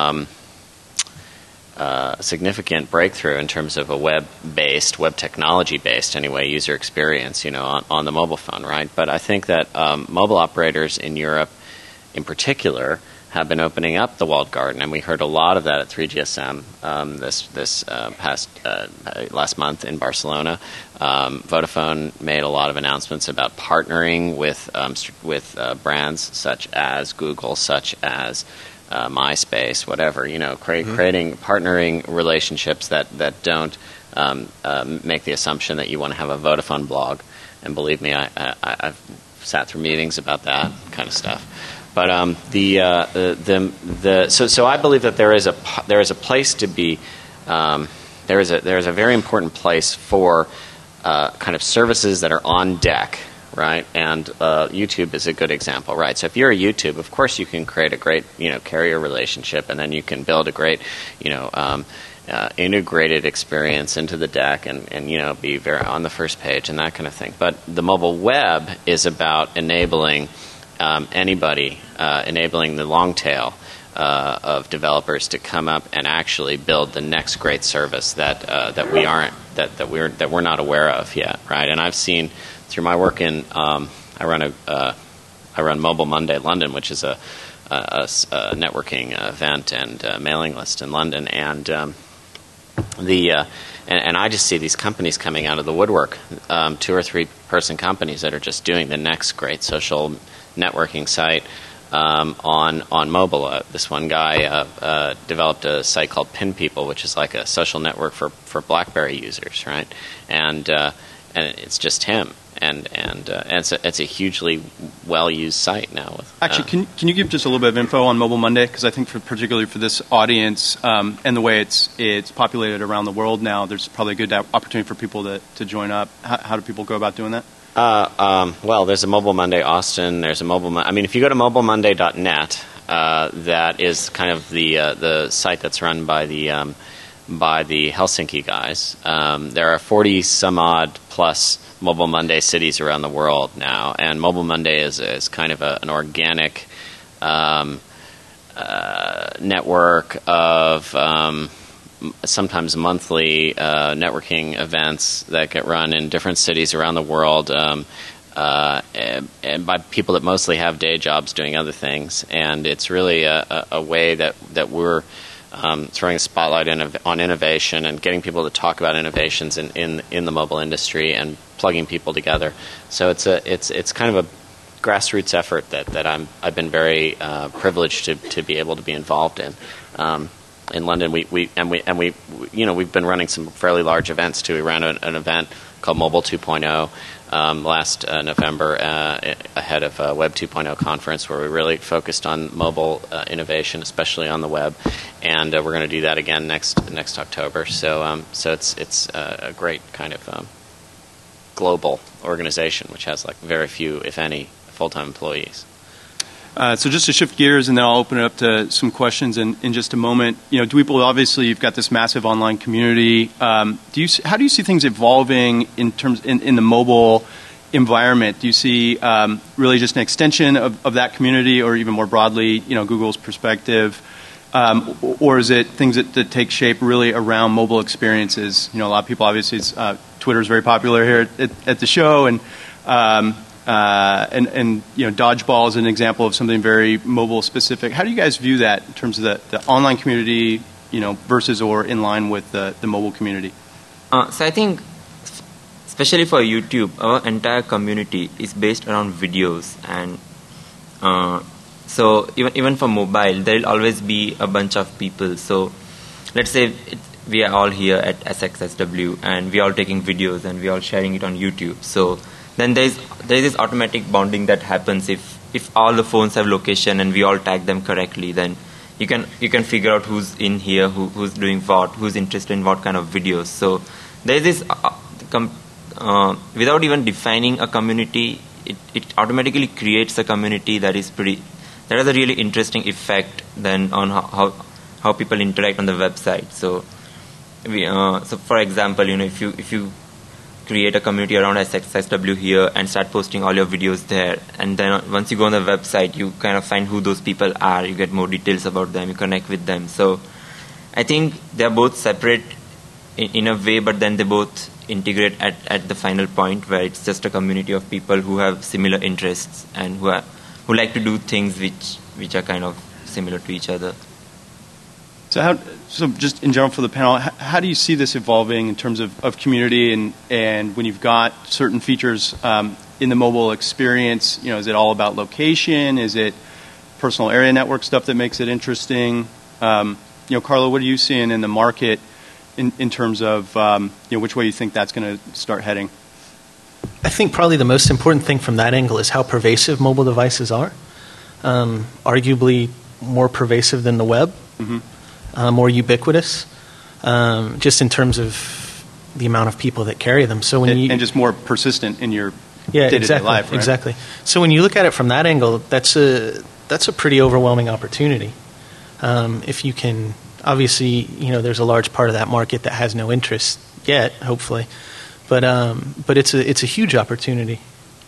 significant breakthrough in terms of a web technology-based anyway user experience, on the mobile phone, right? But I think that mobile operators in Europe, in particular, have been opening up the walled garden, and we heard a lot of that at 3GSM this past last month in Barcelona. Vodafone made a lot of announcements about partnering with brands such as Google, such as MySpace, whatever. Creating partnering relationships that don't make the assumption that you want to have a Vodafone blog. And believe me, I've sat through meetings about that kind of stuff. But so I believe that there is a place to be. There is a very important place for kind of services that are on deck, right? And YouTube is a good example, right? So if you're a YouTube, of course you can create a great carrier relationship, and then you can build a great integrated experience into the deck, and be very on the first page and that kind of thing. But the mobile web is about enabling. Enabling the long tail of developers to come up and actually build the next great service that we're not aware of yet, right? And I've seen through my work in I run Mobile Monday London, which is a networking event and mailing list in London, and and I just see these companies coming out of the woodwork, 2 or 3 person companies that are just doing the next great social networking site on mobile. This one guy developed a site called Pin People, which is like a social network for BlackBerry users, right? And it's just him, and it's a hugely well used site now. Actually, can you give just a little bit of info on Mobile Monday? Because I think particularly for this audience and the way it's populated around the world now, there's probably a good opportunity for people to join up. How do people go about doing that? Well, there's a Mobile Monday Austin. There's a if you go to mobilemonday.net, that is kind of the site that's run by the Helsinki guys. There are 40 some odd plus Mobile Monday cities around the world now, and Mobile Monday is kind of an organic network of sometimes monthly networking events that get run in different cities around the world, and by people that mostly have day jobs doing other things. And it's really a way that we're throwing a spotlight on innovation and getting people to talk about innovations in the mobile industry and plugging people together. So it's kind of a grassroots effort that I've been very privileged to be able to be involved in. In London, we've been running some fairly large events too. We ran an event called Mobile 2.0 last November ahead of Web 2.0 conference, where we really focused on mobile innovation, especially on the web, and we're going to do that again next October. So it's a great kind of global organization, which has like very few, if any, full-time employees. So just to shift gears, and then I'll open it up to some questions in just a moment. Dweeple, obviously, you've got this massive online community. How do you see things evolving in the mobile environment? Do you see really just an extension of that community, or even more broadly, Google's perspective, or is it things that take shape really around mobile experiences? A lot of people, obviously, Twitter is very popular here at the show, and dodgeball is an example of something very mobile specific. How do you guys view that in terms of the online community, versus or in line with the mobile community? So I think, especially for YouTube, our entire community is based around videos, and so even for mobile, there will always be a bunch of people. So let's say we are all here at SXSW, and we are all taking videos, and we are all sharing it on YouTube. So then there is this automatic bonding that happens if all the phones have location and we all tag them correctly. Then you can figure out who's in here, who's doing what, who's interested in what kind of videos. So there is this without even defining a community, it automatically creates a community that has a really interesting effect then on how people interact on the website. So so for example, if you create a community around SXSW here and start posting all your videos there, and then once you go on the website, you kind of find who those people are, you get more details about them, you connect with them. So I think they're both separate in a way, but then they both integrate at the final point where it's just a community of people who have similar interests and who like to do things which are kind of similar to each other. So just in general for the panel, how do you see this evolving in terms of community and when you've got certain features in the mobile experience? Is it all about location? Is it personal area network stuff that makes it interesting? Carlo, what are you seeing in the market in terms of which way you think that's going to start heading? I think probably the most important thing from that angle is how pervasive mobile devices are. Arguably more pervasive than the web. Mm-hmm. More ubiquitous, just in terms of the amount of people that carry them. So and just more persistent in your day-to-day life, right? Exactly. So when you look at it from that angle, that's a pretty overwhelming opportunity. If you can, obviously, there's a large part of that market that has no interest yet, hopefully, but it's a huge opportunity.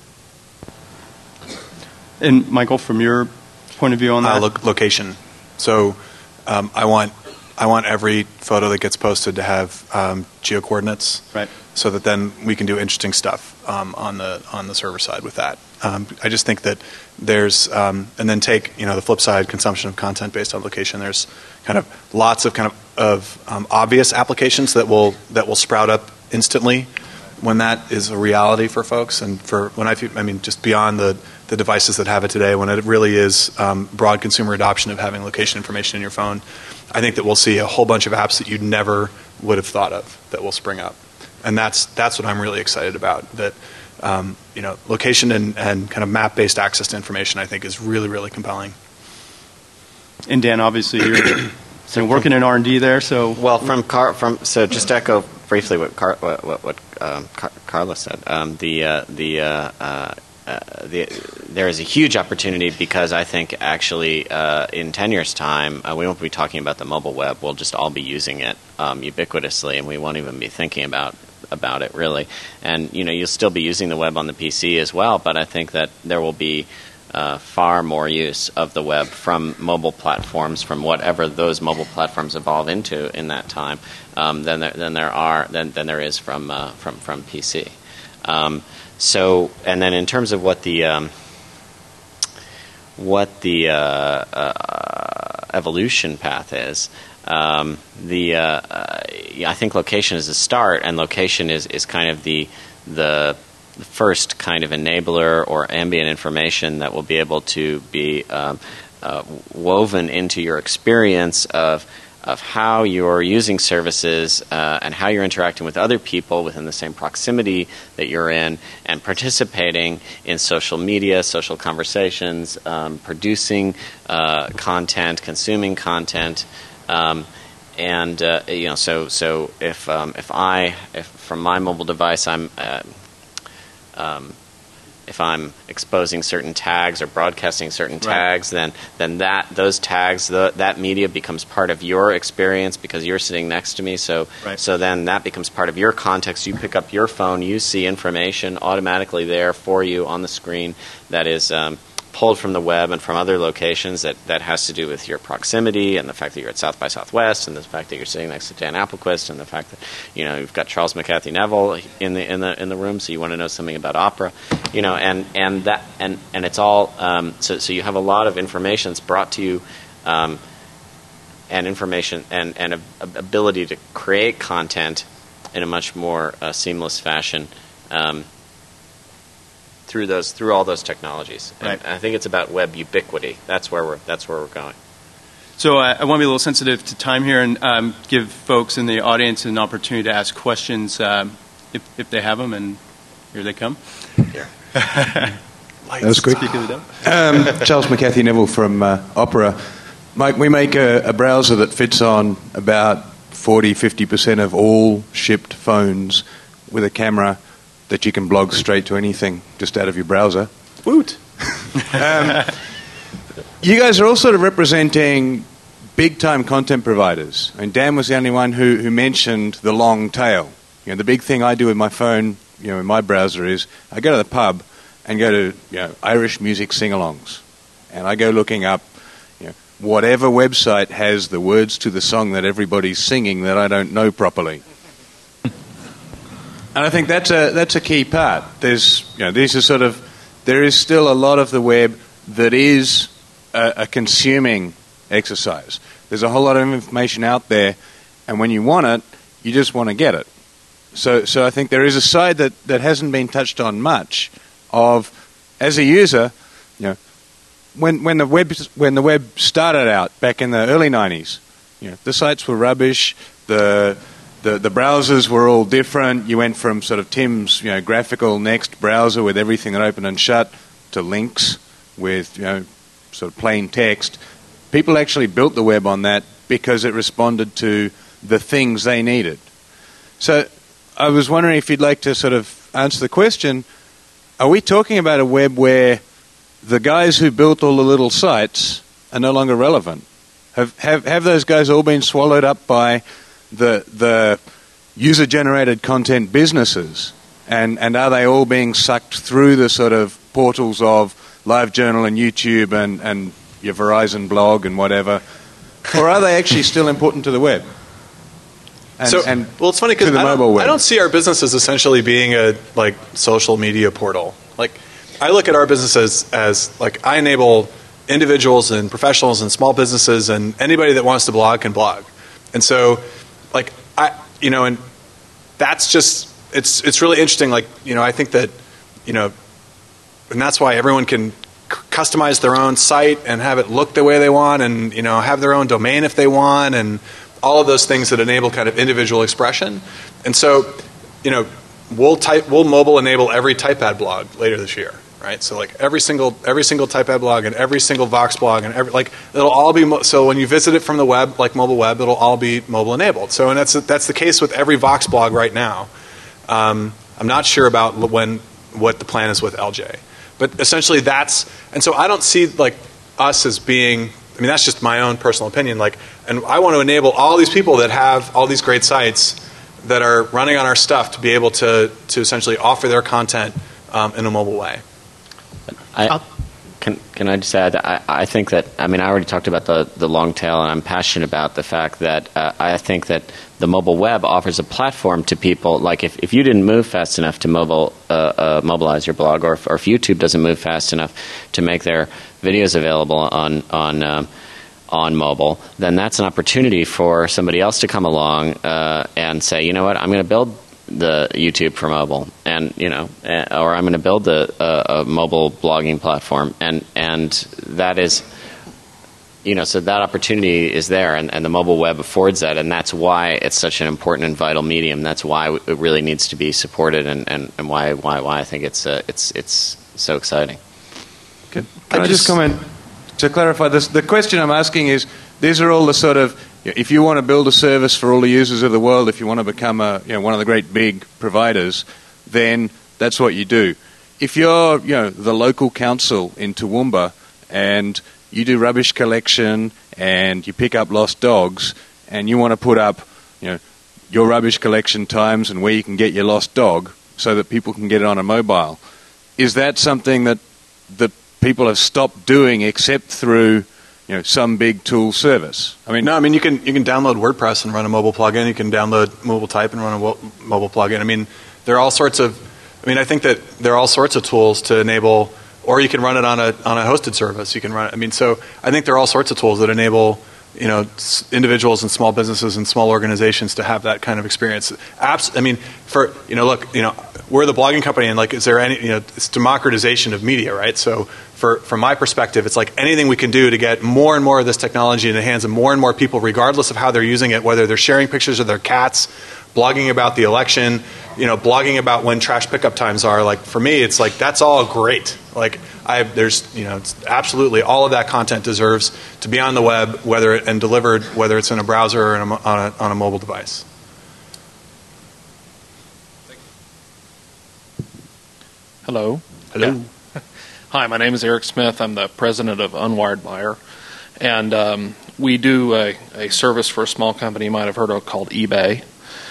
And Michael, from your point of view on that, location. So I want every photo that gets posted to have geo coordinates, right? So that then we can do interesting stuff on the server side with that. I just think that there's and then take the flip side, consumption of content based on location. There's kind of lots of obvious applications that will sprout up instantly when that is a reality for folks, and for just beyond the devices that have it today, when it really is broad consumer adoption of having location information in your phone, I think that we'll see a whole bunch of apps that you never would have thought of that will spring up, and that's what I'm really excited about. That location and kind of map-based access to information, I think, is really, really compelling. And Dan, obviously, you're working in R&D there, so so just to echo briefly what Carla said. There is a huge opportunity because I think actually in 10 years' time we won't be talking about the mobile web. We'll just all be using it ubiquitously, and we won't even be thinking about it really. And you'll still be using the web on the PC as well, but I think that there will be far more use of the web from mobile platforms, from whatever those mobile platforms evolve into in that time, than there is from PC. So, and then in terms of what the evolution path is, I think location is a start, and location is kind of the first kind of enabler or ambient information that will be able to be woven into your experience of how you're using services and how you're interacting with other people within the same proximity that you're in, and participating in social media, social conversations, producing content, consuming content. And so if from my mobile device if I'm exposing certain tags or broadcasting certain tags, then those tags, that media becomes part of your experience because you're sitting next to me. So then that becomes part of your context. You pick up your phone, you see information automatically there for you on the screen that is pulled from the web and from other locations that has to do with your proximity and the fact that you're at South by Southwest and the fact that you're sitting next to Dan Applequist and the fact that you've got Charles McCarthy Neville in the room, so you want to know something about opera, and it's all so you have a lot of information that's brought to you, and information and ability to create content in a much more seamless fashion. Through all those technologies, and I think it's about web ubiquity. That's where we're going. So I want to be a little sensitive to time here and give folks in the audience an opportunity to ask questions if they have them, and here they come. Yeah. That was quick. Charles McCarthy Neville from Opera. Mike, we make a browser that fits on about 40-50% of all shipped phones with a camera that you can blog straight to anything just out of your browser. Woot! You guys are all sort of representing big-time content providers. And Dan was the only one who mentioned the long tail. The big thing I do with my phone, in my browser is I go to the pub and go to Irish music sing-alongs. And I go looking up whatever website has the words to the song that everybody's singing that I don't know properly. And I think that's a key part. There is still a lot of the web that is a consuming exercise. There's a whole lot of information out there, and when you want it, you just want to get it. So I think there is a side that hasn't been touched on much of, as a user, when the web started out back in the early 90s, the sites were rubbish, the browsers were all different. You went from sort of Tim's graphical Next browser with everything that opened and shut to Lynx with sort of plain text. People actually built the web on that because it responded to the things they needed. So I was wondering if you'd like to sort of answer the question, are we talking about a web where the guys who built all the little sites are no longer relevant? Have those guys all been swallowed up by the user-generated content businesses, and are they all being sucked through the sort of portals of LiveJournal and YouTube and your Verizon blog and whatever, or are they actually still important to the web? It's funny because I don't see our business as essentially being a social media portal. I look at our business as I enable individuals and professionals and small businesses and anybody that wants to blog can blog, and so. And that's just it's really interesting. I think that and that's why everyone can customize their own site and have it look the way they want, and have their own domain if they want, and all of those things that enable kind of individual expression. And so, we'll mobile enable every TypePad blog later this year. Right, so every single TypePad blog and every single Vox blog and it'll all be so when you visit it from the web, mobile web, it'll all be mobile enabled. So and that's the case with every Vox blog right now. I'm not sure about what the plan is with LJ, but essentially and so I don't see us as being. I mean, that's just my own personal opinion. And I want to enable all these people that have all these great sites that are running on our stuff to be able to essentially offer their content in a mobile way. Can I just add? I think that I already talked about the long tail, and I'm passionate about the fact that I think that the mobile web offers a platform to people. If you didn't move fast enough to mobilize your blog, or if YouTube doesn't move fast enough to make their videos available on mobile, then that's an opportunity for somebody else to come along and say, you know what, I'm going to build the YouTube for mobile, and or I'm going to build a mobile blogging platform, and that is so that opportunity is there, and the mobile web affords that, and that's why it's such an important and vital medium. That's why it really needs to be supported, and why I think it's so exciting. Can I just comment to clarify this? The question I'm asking is, these are all the sort of, if you want to build a service for all the users of the world, if you want to become one of the great big providers, then that's what you do. If you're the local council in Toowoomba and you do rubbish collection and you pick up lost dogs and you want to put up your rubbish collection times and where you can get your lost dog so that people can get it on a mobile, is that something that people have stopped doing except through some big tool service? No, you can download WordPress and run a mobile plugin. You can download Mobile Type and run a mobile plugin. There are all sorts of. I think that there are all sorts of tools to enable, or you can run it on a hosted service. You can run it. So I think there are all sorts of tools that enable individuals and small businesses and small organizations to have that kind of experience. Apps. Look, we're the blogging company, and is there any? It's democratization of media, right? So from my perspective, it's like anything we can do to get more and more of this technology in the hands of more and more people, regardless of how they're using it, whether they're sharing pictures of their cats, blogging about the election, blogging about when trash pickup times are. For me, it's that's all great. It's absolutely all of that content deserves to be on the web, whether it's in a browser or on a mobile device. Hello. Hello. Yeah. Hi, my name is Eric Smith. I'm the president of Unwired Buyer, and we do a service for a small company you might have heard of called eBay.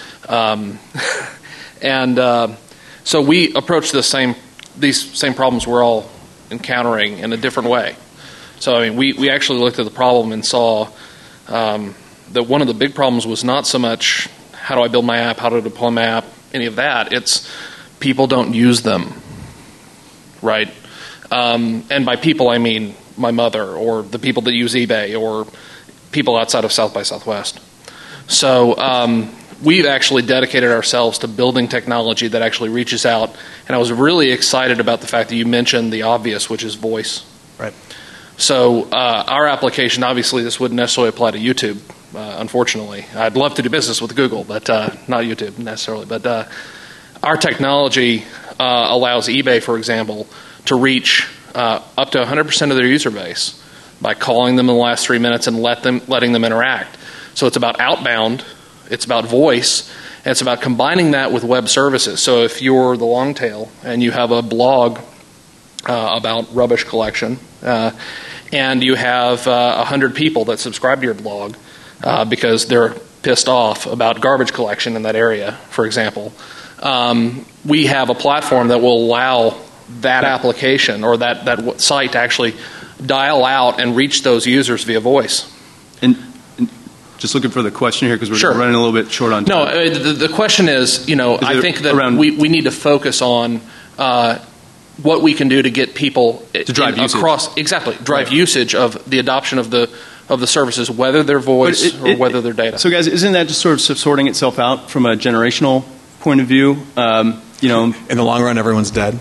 So we approach these same problems we're all encountering in a different way. So we actually looked at the problem and saw that one of the big problems was not so much how do I build my app, how to deploy my app, any of that. It's people don't use them, right? And by people I mean my mother or the people that use eBay or people outside of South by Southwest. So we've actually dedicated ourselves to building technology that actually reaches out. And I was really excited about the fact that you mentioned the obvious, which is voice. Right. So our application, obviously this wouldn't necessarily apply to YouTube, unfortunately. I'd love to do business with Google, but not YouTube necessarily. But our technology allows eBay, for example, to reach up to 100% of their user base by calling them in the last 3 minutes and letting them interact. So it's about outbound. It's about voice, and it's about combining that with web services. So if you're the long tail and you have a blog about rubbish collection, and you have 100 people that subscribe to your blog because they're pissed off about garbage collection in that area, for example, we have a platform that will allow that application or that site to actually dial out and reach those users via voice. And just looking for the question here because we're running a little bit short on time. No, the question is, I think that we need to focus on what we can do to get people to drive usage. Drive usage of the adoption of the services, whether they're voice or whether they're data. So, guys, isn't that just sort of sorting itself out from a generational point of view? In the long run, everyone's dead.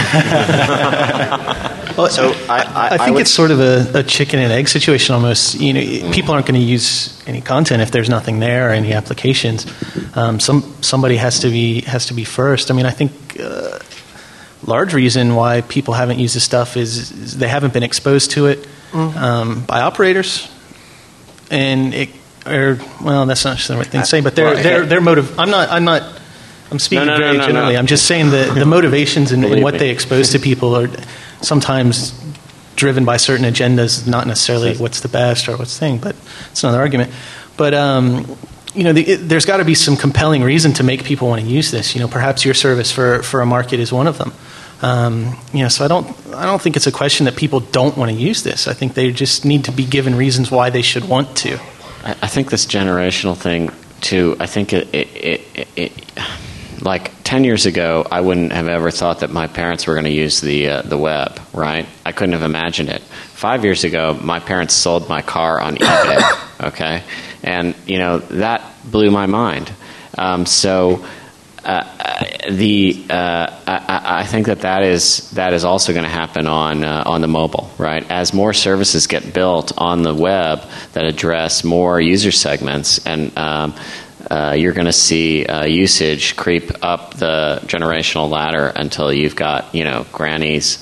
Well, so I think it's sort of a chicken and egg situation almost. People aren't going to use any content if there's nothing there or any applications. Somebody has to be first. I think large reason why people haven't used this stuff is they haven't been exposed to it by operators, and that's not the right thing to say, but their motive. I'm speaking very generally. I'm just saying the motivations and what they expose to people are sometimes driven by certain agendas, not necessarily what's the best or what's the thing, but it's another argument. But there's got to be some compelling reason to make people want to use this. Perhaps your service for a market is one of them. So I don't think it's a question that people don't want to use this. I think they just need to be given reasons why they should want to. I think this generational thing too. I think it like 10 years ago, I wouldn't have ever thought that my parents were going to use the web, right? I couldn't have imagined it. 5 years ago, my parents sold my car on eBay, okay? And, that blew my mind. So I think that is also going to happen on the mobile, right? As more services get built on the web that address more user segments, and you're going to see usage creep up the generational ladder until you've got grannies,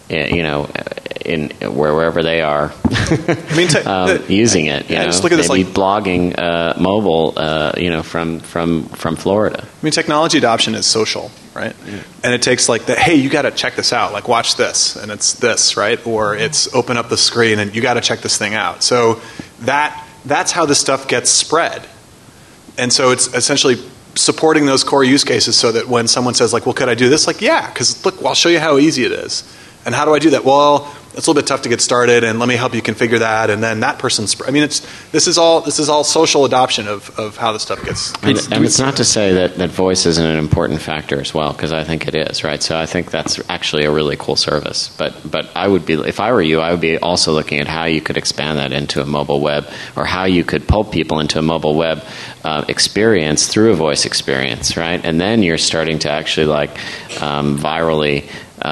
in wherever they are, using it. Just look at this, maybe blogging mobile, from Florida. I mean, technology adoption is social, right? Yeah. And it takes hey, you got to check this out. Watch this, and it's this, right? Or it's open up the screen, and you got to check this thing out. So that's how this stuff gets spread. And so it's essentially supporting those core use cases so that when someone says, well, could I do this? Yeah, because look, I'll show you how easy it is. And how do I do that? Well, it's a little bit tough to get started, and let me help you configure that. And then that person's. This is all social adoption of how this stuff gets. And it's not to say that voice isn't an important factor as well, because I think it is, right? So I think that's actually a really cool service. But I would be, if I were you, I would be also looking at how you could expand that into a mobile web, or how you could pull people into a mobile web experience through a voice experience, right? And then you're starting to actually virally.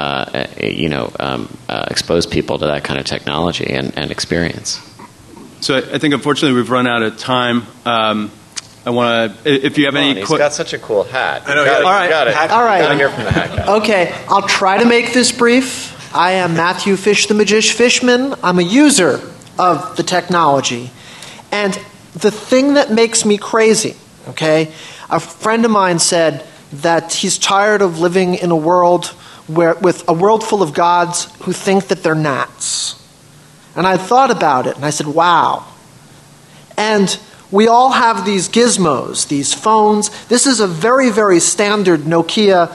Expose people to that kind of technology and experience. So I think, unfortunately, we've run out of time. I want to, if you have any... He's got such a cool hat. I know. All right. Got it. All right. Gotta hear from the hat guy. Okay, I'll try to make this brief. I am Matthew Fish, the Magician Fishman. I'm a user of the technology. And the thing that makes me crazy, okay, a friend of mine said that he's tired of living in a world with a world full of gods who think that they're gnats. And I thought about it, and I said, wow. And we all have these gizmos, these phones. This is a very, very standard Nokia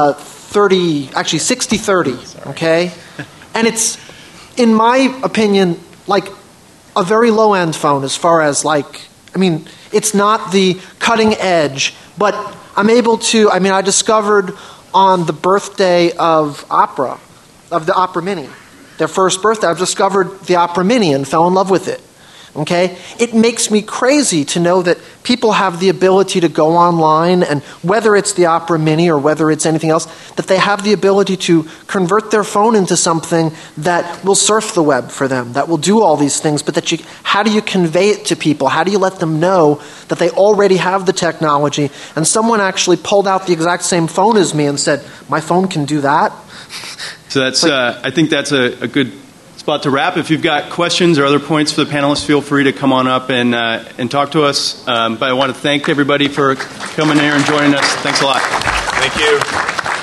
6030, okay? And it's, in my opinion, a very low-end phone as far as it's not the cutting edge, but I'm able to, I discovered on the birthday of the Opera Mini, their first birthday, I've discovered the Opera Mini and fell in love with it. Okay? It makes me crazy to know that people have the ability to go online, and whether it's the Opera Mini or whether it's anything else, that they have the ability to convert their phone into something that will surf the web for them, that will do all these things, but how do you convey it to people? How do you let them know that they already have the technology? And someone actually pulled out the exact same phone as me and said, my phone can do that? So that's, I think that's a good spot to wrap. If you've got questions or other points for the panelists, feel free to come on up and talk to us. But I want to thank everybody for coming here and joining us. Thanks a lot. Thank you.